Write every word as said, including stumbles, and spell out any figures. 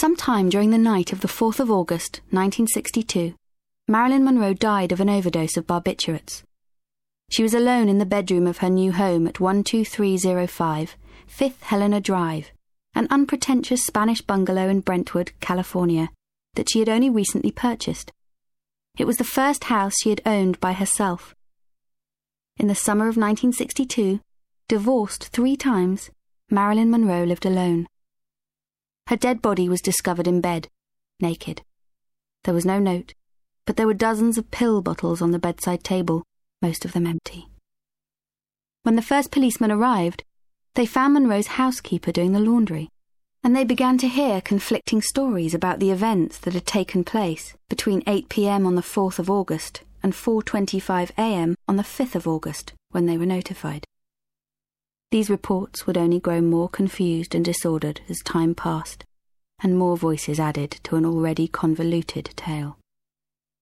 Sometime during the night of the fourth of August, nineteen sixty-two, Marilyn Monroe died of an overdose of barbiturates. She was alone in the bedroom of her new home at one two three zero five, Fifth Helena Drive, an unpretentious Spanish bungalow in Brentwood, California, that she had only recently purchased. It was the first house she had owned by herself. In the summer of nineteen sixty-two, divorced three times, Marilyn Monroe lived alone. Her dead body was discovered in bed, naked. There was no note, but there were dozens of pill bottles on the bedside table, most of them empty. When the first policemen arrived, they found Monroe's housekeeper doing the laundry, and they began to hear conflicting stories about the events that had taken place between eight p.m. on the fourth of August and four twenty-five a.m. on the fifth of August, when they were notified. These reports would only grow more confused and disordered as time passed, and more voices added to an already convoluted tale.